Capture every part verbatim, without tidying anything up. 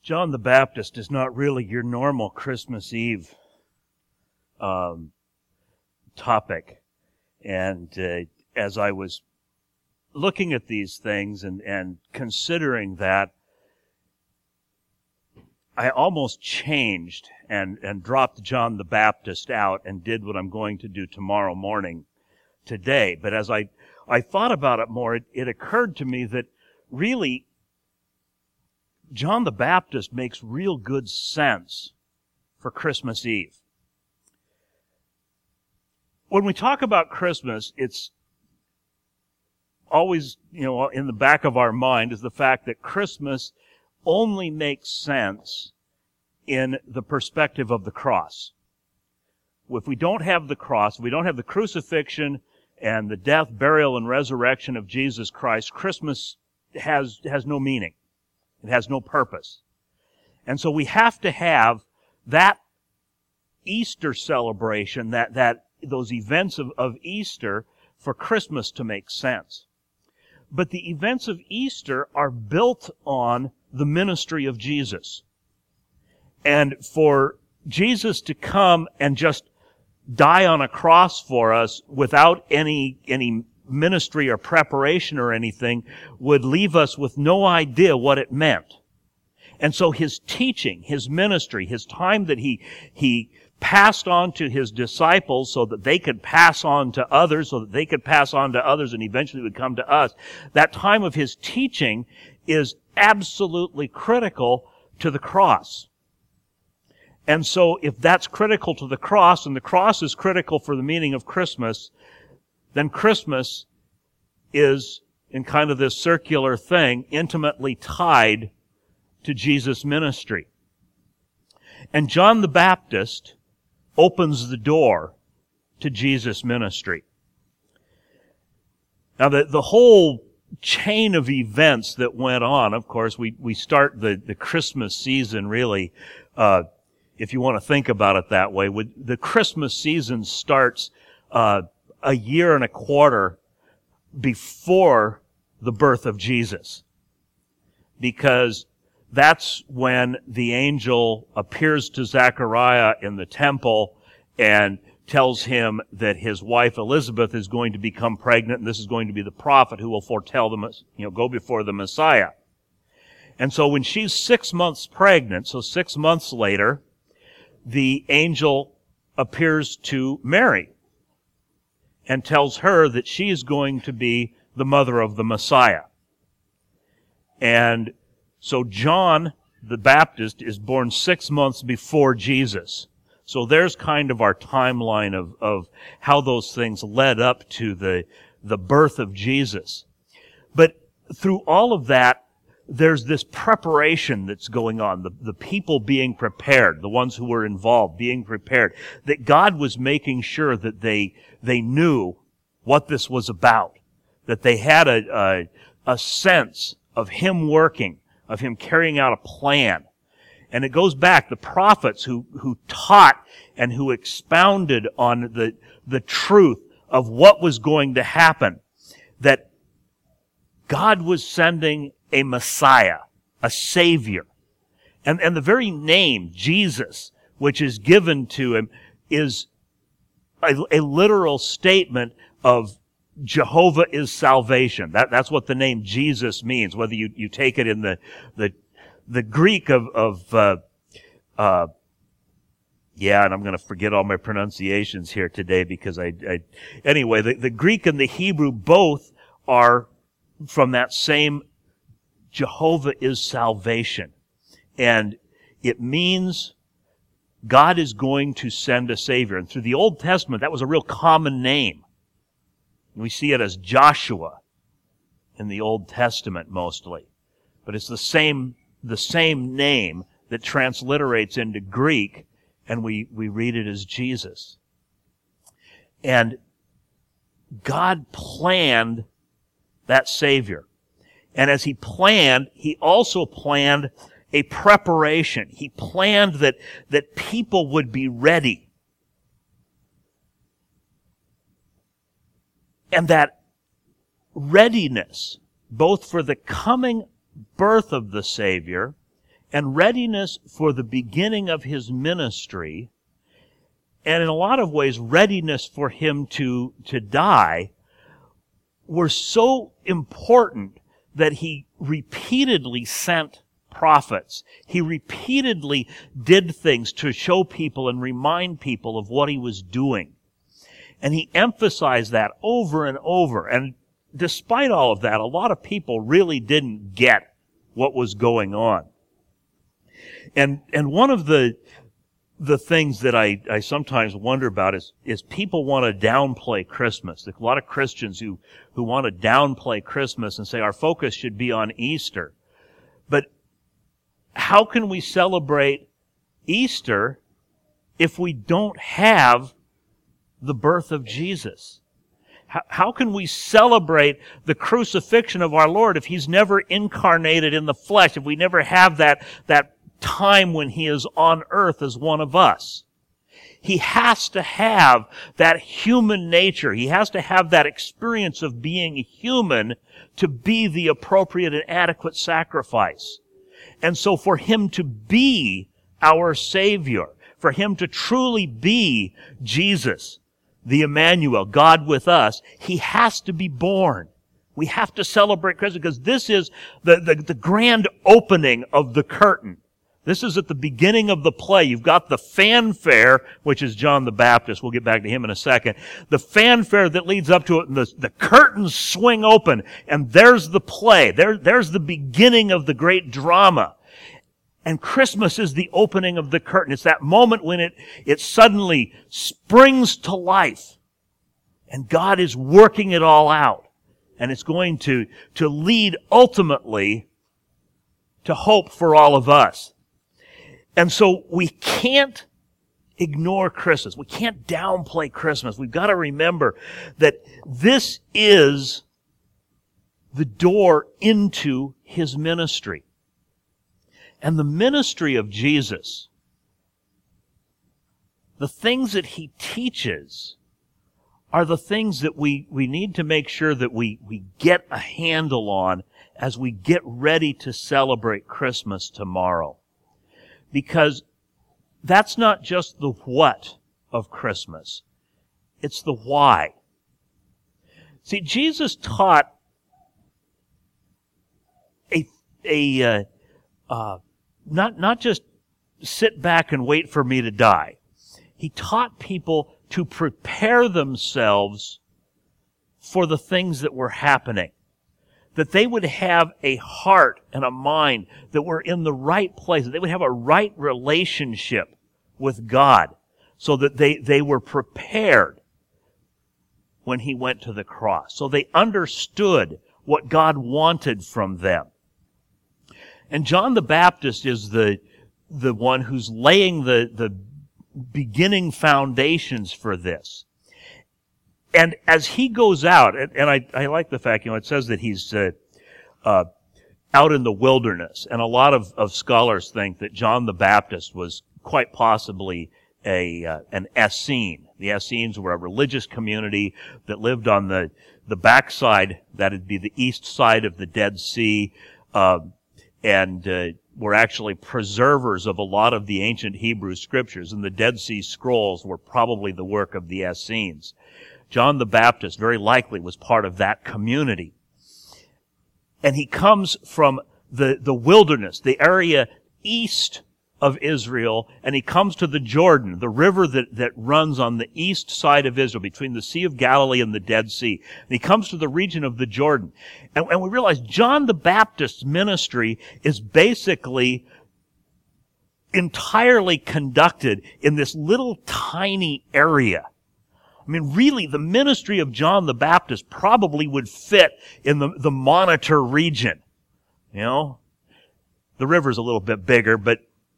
John the Baptist is not really your normal Christmas Eve um, topic. And uh, as I was looking at these things and, and considering that, I almost changed and, and dropped John the Baptist out and did what I'm going to do tomorrow morning today. But as I, I thought about it more, it, it occurred to me that really John the Baptist makes real good sense for Christmas Eve. When we talk about Christmas, it's always, you know, in the back of our mind is the fact that Christmas only makes sense in the perspective of the cross. If we don't have the cross, if we don't have the crucifixion and the death, burial, and resurrection of Jesus Christ, Christmas has, has no meaning. It has no purpose. And so we have to have that Easter celebration, that, that those events of, of Easter for Christmas to make sense. But the events of Easter are built on the ministry of Jesus. And for Jesus to come and just die on a cross for us without any, any ministry or preparation or anything would leave us with no idea what it meant. And so his teaching, his ministry, his time that he, he passed on to his disciples so that they could pass on to others, so that they could pass on to others and eventually would come to us, that time of his teaching is absolutely critical to the cross. And so if that's critical to the cross, and the cross is critical for the meaning of Christmas, then Christmas is, in kind of this circular thing, intimately tied to Jesus' ministry. And John the Baptist opens the door to Jesus' ministry. Now, the, the whole chain of events that went on, of course, we, we start the, the Christmas season really, uh, if you want to think about it that way. With, the Christmas season starts uh, a year and a quarter before the birth of Jesus, because that's when the angel appears to Zechariah in the temple and tells him that his wife Elizabeth is going to become pregnant, and this is going to be the prophet who will foretell the, you know, go before the Messiah. And so when she's six months pregnant, so six months later, the angel appears to Mary and tells her that she is going to be the mother of the Messiah. And so John the Baptist is born six months before Jesus. So there's kind of our timeline of, of how those things led up to the, the birth of Jesus. But through all of that, there's this preparation that's going on, the, the people being prepared, the ones who were involved being prepared, that God was making sure that they, they knew what this was about, that they had a, a, a sense of Him working, of Him carrying out a plan. And it goes back, the prophets who, who taught and who expounded on the, the truth of what was going to happen, that God was sending a Messiah, a Savior. And, and the very name, Jesus, which is given to Him, is a, a literal statement of Jehovah is salvation. That, that's what the name Jesus means, whether you, you take it in the, the, the Greek of, of, uh, uh, yeah, and I'm going to forget all my pronunciations here today because I, I anyway, the, the Greek and the Hebrew both are from that same Jehovah is salvation. And it means God is going to send a Savior. And through the Old Testament, that was a real common name. We see it as Joshua in the Old Testament mostly. But it's the same, the same name that transliterates into Greek, and we, we read it as Jesus. And God planned that Savior. And as He planned, He also planned a preparation. He planned that, that people would be ready. And that readiness, both for the coming birth of the Savior and readiness for the beginning of his ministry, and in a lot of ways, readiness for him to, to die, were so important that he repeatedly sent prophets. He repeatedly did things to show people and remind people of what he was doing. And he emphasized that over and over. And despite all of that, a lot of people really didn't get what was going on. And and one of the the things that I, I sometimes wonder about is, is people want to downplay Christmas. There's a lot of Christians who, who want to downplay Christmas and say our focus should be on Easter. But how can we celebrate Easter if we don't have the birth of Jesus? How, how can we celebrate the crucifixion of our Lord if he's never incarnated in the flesh, if we never have that, that time when he is on earth as one of us? He has to have that human nature. He has to have that experience of being human to be the appropriate and adequate sacrifice. And so for him to be our Savior, for him to truly be Jesus, the Emmanuel, God with us, he has to be born. We have to celebrate Christmas because this is the, the, the grand opening of the curtain. This is at the beginning of the play. You've got the fanfare, which is John the Baptist. We'll get back to him in a second. The fanfare that leads up to it, and the, the curtains swing open, and there's the play. There, there's the beginning of the great drama. And Christmas is the opening of the curtain. It's that moment when it, it suddenly springs to life. And God is working it all out. And it's going to, to lead ultimately to hope for all of us. And so we can't ignore Christmas. We can't downplay Christmas. We've got to remember that this is the door into his ministry. And the ministry of Jesus, the things that he teaches, are the things that we, we need to make sure that we, we get a handle on as we get ready to celebrate Christmas tomorrow. Because that's not just the what of Christmas. It's the why. See, Jesus taught a, a, uh, uh, not, not just sit back and wait for me to die. He taught people to prepare themselves for the things that were happening. That they would have a heart and a mind that were in the right place. That they would have a right relationship with God so that they, they were prepared when he went to the cross. So they understood what God wanted from them. And John the Baptist is the, the one who's laying the, the beginning foundations for this. And as he goes out, and, and I, I like the fact, you know, it says that he's uh, uh, out in the wilderness. And a lot of, of scholars think that John the Baptist was quite possibly a uh, an Essene. The Essenes were a religious community that lived on the, the backside, that would be the east side of the Dead Sea, uh, and uh, were actually preservers of a lot of the ancient Hebrew scriptures. And the Dead Sea Scrolls were probably the work of the Essenes. John the Baptist very likely was part of that community. And he comes from the, the wilderness, the area east of Israel, and he comes to the Jordan, the river that, that runs on the east side of Israel, between the Sea of Galilee and the Dead Sea. And he comes to the region of the Jordan. And, and we realize John the Baptist's ministry is basically entirely conducted in this little tiny area. I mean, really, the ministry of John the Baptist probably would fit in the, the Monitor region. You know? The river's a little bit bigger, but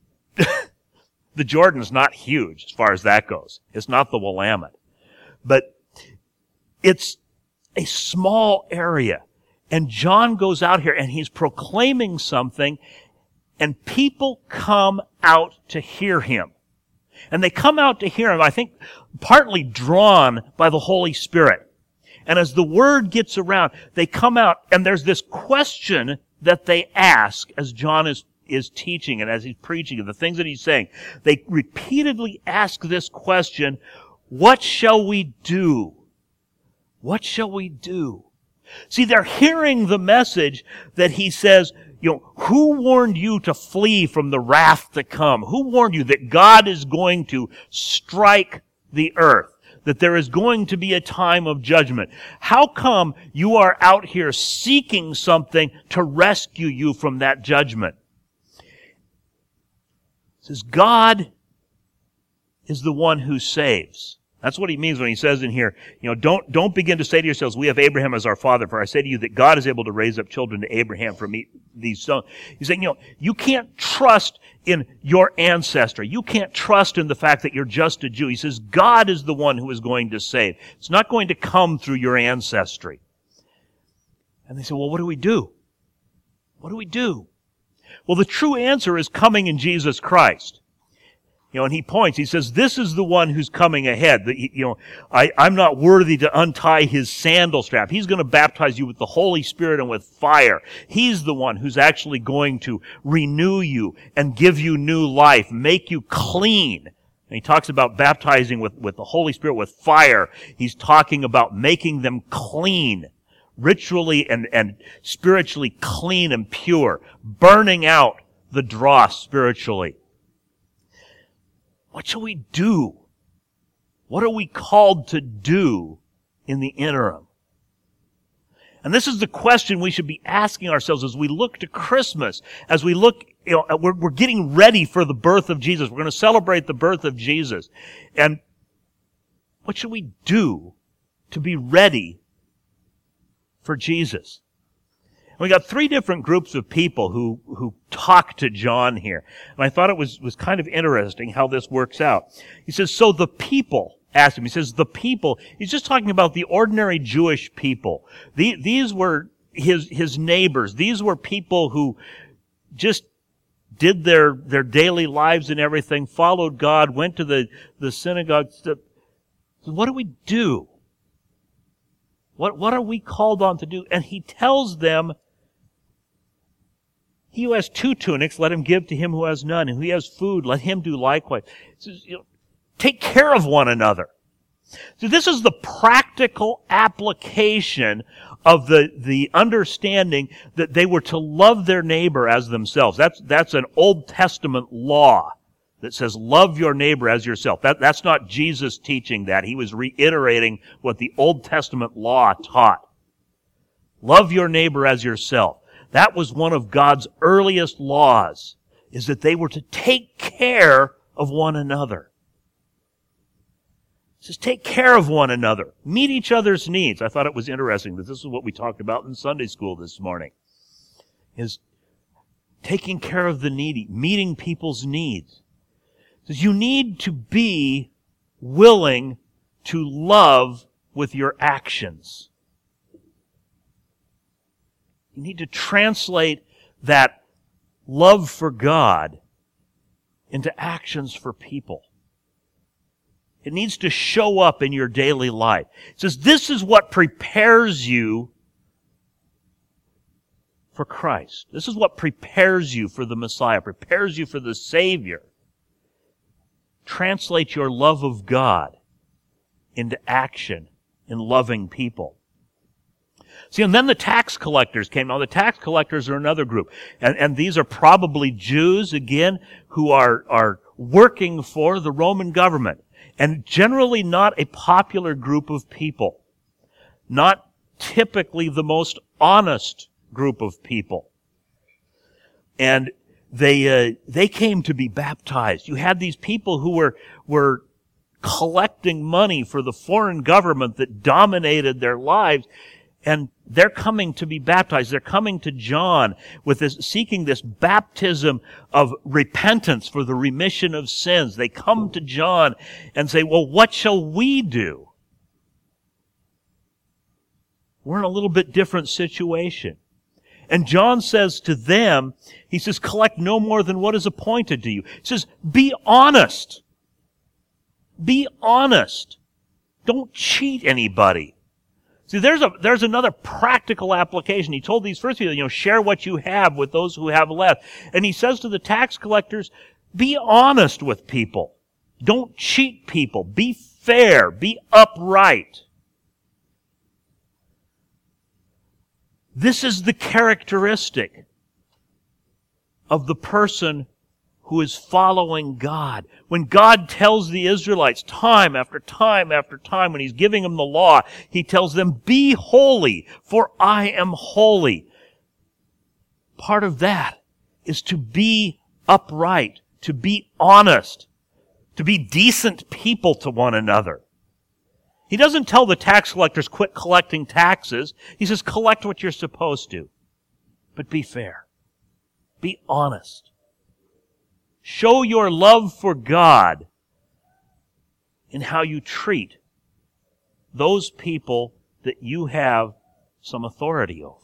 the Jordan's not huge as far as that goes. It's not the Willamette. But it's a small area. And John goes out here and he's proclaiming something, and people come out to hear him. And they come out to hear him, I think, partly drawn by the Holy Spirit. And as the word gets around, they come out, and there's this question that they ask as John is, is teaching and as he's preaching and the things that he's saying, they repeatedly ask this question, what shall we do? What shall we do? See, they're hearing the message that he says, you know, who warned you to flee from the wrath to come? Who warned you that God is going to strike the earth? That there is going to be a time of judgment? How come you are out here seeking something to rescue you from that judgment? It says, God is the one who saves. That's what he means when he says in here, you know, don't, don't begin to say to yourselves, we have Abraham as our father, for I say to you that God is able to raise up children to Abraham from these sons. He's saying, you know, you can't trust in your ancestry. You can't trust in the fact that you're just a Jew. He says, God is the one who is going to save. It's not going to come through your ancestry. And they say, well, what do we do? What do we do? Well, the true answer is coming in Jesus Christ. You know, and he points, he says, this is the one who's coming ahead. The, you know, I, I'm not worthy to untie his sandal strap. He's going to baptize you with the Holy Spirit and with fire. He's the one who's actually going to renew you and give you new life, make you clean. And he talks about baptizing with, with the Holy Spirit, with fire. He's talking about making them clean, ritually and, and spiritually clean and pure, burning out the dross spiritually. What shall we do? What are we called to do in the interim? And this is the question we should be asking ourselves as we look to Christmas, as we look, you know, we're, we're getting ready for the birth of Jesus. We're going to celebrate the birth of Jesus. And what should we do to be ready for Jesus? We got three different groups of people who, who talk to John here. And I thought it was, was kind of interesting how this works out. He says, so the people asked him. He says, the people, he's just talking about the ordinary Jewish people. The, these were his, his neighbors. These were people who just did their, their daily lives and everything, followed God, went to the, the synagogue. So what do we do? What, what are we called on to do? And he tells them, he who has two tunics, let him give to him who has none. And he has food, let him do likewise. He says, you know, take care of one another. So this is the practical application of the, the understanding that they were to love their neighbor as themselves. That's, that's an Old Testament law that says, love your neighbor as yourself. That, that's not Jesus teaching that. He was reiterating what the Old Testament law taught. Love your neighbor as yourself. That was one of God's earliest laws, is that they were to take care of one another. It says, take care of one another. Meet each other's needs. I thought it was interesting that this is what we talked about in Sunday school this morning, is taking care of the needy, meeting people's needs. It says, you need to be willing to love with your actions. You need to translate that love for God into actions for people. It needs to show up in your daily life. It says this is what prepares you for Christ. This is what prepares you for the Messiah, prepares you for the Savior. Translate your love of God into action in loving people. See, and then the tax collectors came. Now, the tax collectors are another group. And, and these are probably Jews, again, who are, are working for the Roman government. And generally not a popular group of people. Not typically the most honest group of people. And they, uh, they came to be baptized. You had these people who were, were collecting money for the foreign government that dominated their lives. And they're coming to be baptized. They're coming to John with this, seeking this baptism of repentance for the remission of sins. They come to John and say, well, what shall we do? We're in a little bit different situation. And John says to them, he says, collect no more than what is appointed to you. He says, be honest. Be honest. Don't cheat anybody. See, there's a there's another practical application. He told these first people, you know, share what you have with those who have left. And he says to the tax collectors, be honest with people. Don't cheat people. Be fair. Be upright. This is the characteristic of the person who is following God. When God tells the Israelites time after time after time, when He's giving them the law, He tells them, be holy, for I am holy. Part of that is to be upright, to be honest, to be decent people to one another. He doesn't tell the tax collectors, quit collecting taxes. He says, collect what you're supposed to, but be fair. Be honest. Show your love for God in how you treat those people that you have some authority over.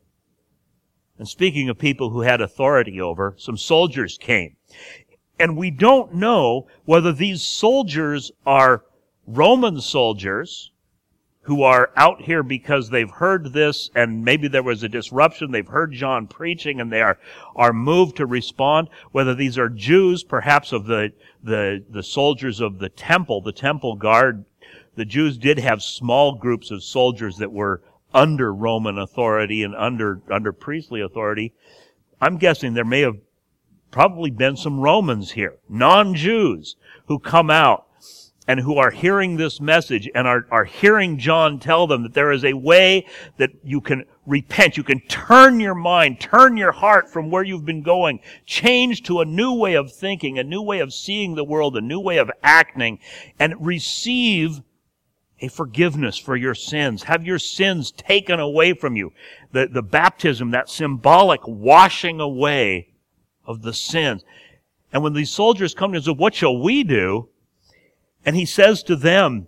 And speaking of people who had authority over, some soldiers came. And we don't know whether these soldiers are Roman soldiers who are out here because they've heard this and maybe there was a disruption. They've heard John preaching and they are, are moved to respond. Whether these are Jews, perhaps of the, the, the soldiers of the temple, the temple guard. The Jews did have small groups of soldiers that were under Roman authority and under, under priestly authority. I'm guessing there may have probably been some Romans here, non-Jews, who come out and who are hearing this message and are, are hearing John tell them that there is a way that you can repent, you can turn your mind, turn your heart from where you've been going, change to a new way of thinking, a new way of seeing the world, a new way of acting, and receive a forgiveness for your sins. Have your sins taken away from you. The, the baptism, that symbolic washing away of the sins. And when these soldiers come to him and say, what shall we do? And he says to them,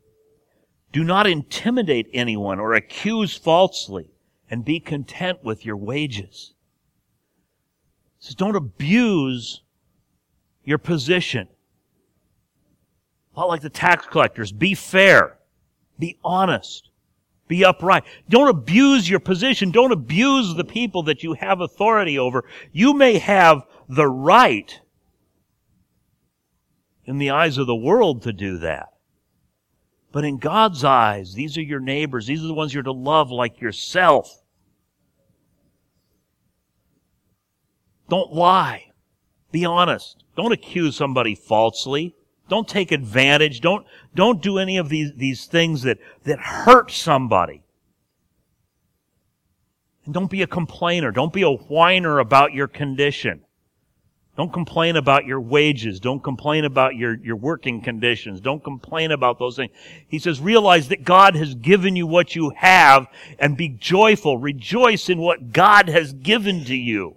do not intimidate anyone or accuse falsely, and be content with your wages. He says, don't abuse your position. Not like the tax collectors. Be fair. Be honest. Be upright. Don't abuse your position. Don't abuse the people that you have authority over. You may have the right in the eyes of the world to do that. But in God's eyes, these are your neighbors. These are the ones you're to love like yourself. Don't lie. Be honest. Don't accuse somebody falsely. Don't take advantage. Don't, don't do any of these, these things that, that hurt somebody. And don't be a complainer. Don't be a whiner about your condition. Don't complain about your wages. Don't complain about your, your working conditions. Don't complain about those things. He says, realize that God has given you what you have and be joyful. Rejoice in what God has given to you.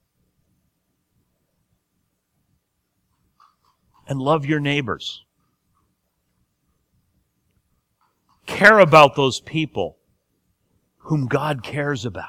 And love your neighbors. Care about those people whom God cares about.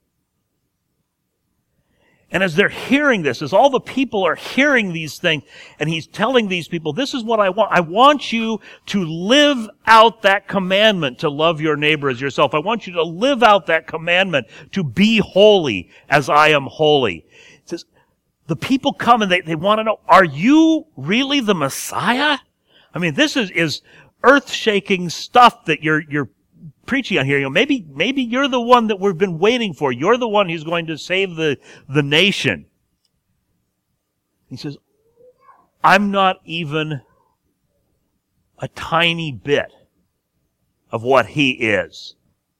And as they're hearing this, as all the people are hearing these things, and he's telling these people, this is what I want. I want you to live out that commandment to love your neighbor as yourself. I want you to live out that commandment to be holy as I am holy. It says, the people come and they, they want to know, are you really the Messiah? I mean, this is, is earth-shaking stuff that you're, you're preaching on here. You know, maybe, maybe you're the one that we've been waiting for. You're the one who's going to save the, the nation. He says, I'm not even a tiny bit of what he is.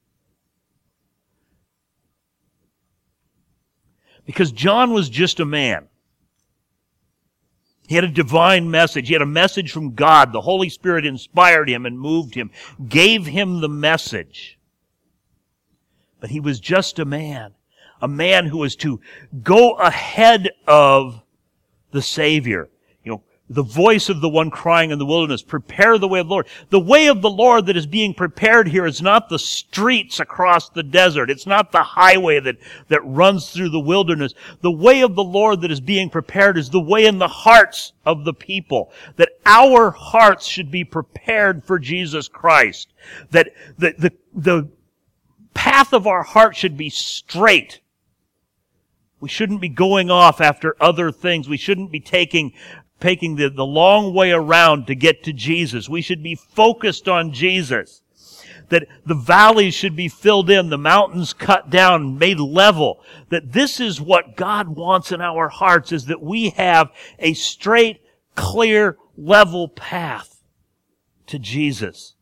Because John was just a man. He had a divine message. He had a message from God. The Holy Spirit inspired him and moved him, gave him the message. But he was just a man, a man who was to go ahead of the Savior. You know, The voice of the one crying in the wilderness, prepare the way of the Lord. The way of the Lord that is being prepared here is not the streets across the desert. It's not the highway that, that runs through the wilderness. The way of the Lord that is being prepared is the way in the hearts of the people. That our hearts should be prepared for Jesus Christ. That the, the, the path of our heart should be straight. We shouldn't be going off after other things. We shouldn't be taking taking the, the long way around to get to Jesus. We should be focused on Jesus. That the valleys should be filled in, the mountains cut down, made level. That this is what God wants in our hearts, is that we have a straight, clear, level path to Jesus.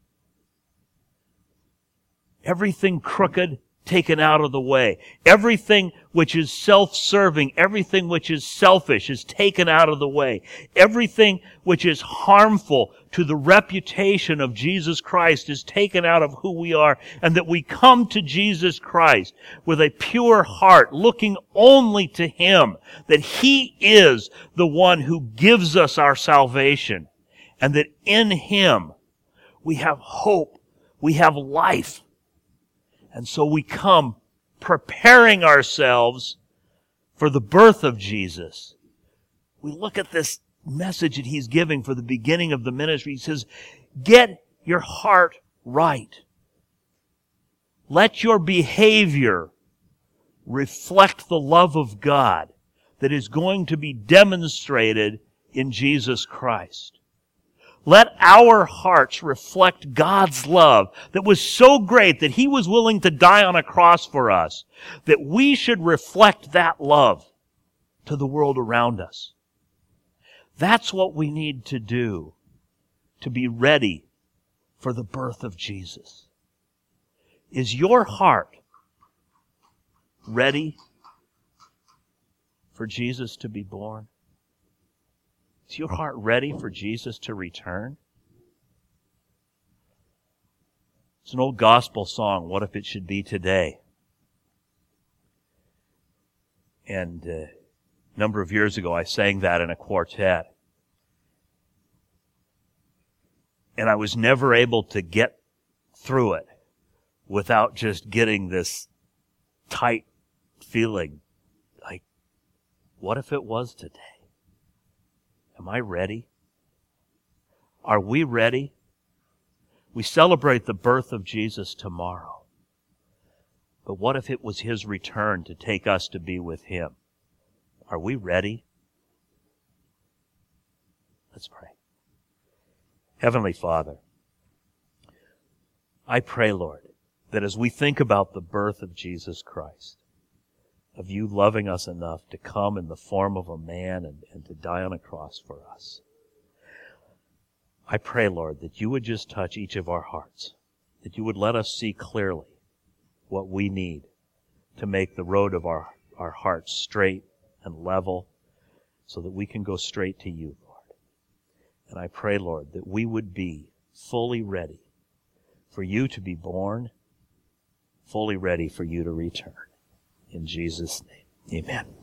Everything crooked taken out of the way. Everything which is self-serving, everything which is selfish is taken out of the way. Everything which is harmful to the reputation of Jesus Christ is taken out of who we are, and that we come to Jesus Christ with a pure heart, looking only to Him, that He is the one who gives us our salvation, and that in Him we have hope, we have life. And so we come preparing ourselves for the birth of Jesus. We look at this message that He's giving for the beginning of the ministry. He says, get your heart right. Let your behavior reflect the love of God that is going to be demonstrated in Jesus Christ. Let our hearts reflect God's love that was so great that He was willing to die on a cross for us, that we should reflect that love to the world around us. That's what we need to do to be ready for the birth of Jesus. Is your heart ready for Jesus to be born? Is your heart ready for Jesus to return? It's an old gospel song, What If It Should Be Today? And uh, a number of years ago, I sang that in a quartet. And I was never able to get through it without just getting this tight feeling, like, what if it was today? Am I ready? Are we ready? We celebrate the birth of Jesus tomorrow. But what if it was His return to take us to be with Him? Are we ready? Let's pray. Heavenly Father, I pray, Lord, that as we think about the birth of Jesus Christ, of You loving us enough to come in the form of a man and, and to die on a cross for us, I pray, Lord, that You would just touch each of our hearts, that You would let us see clearly what we need to make the road of our, our hearts straight and level so that we can go straight to You, Lord. And I pray, Lord, that we would be fully ready for You to be born, fully ready for You to return. In Jesus' name, amen.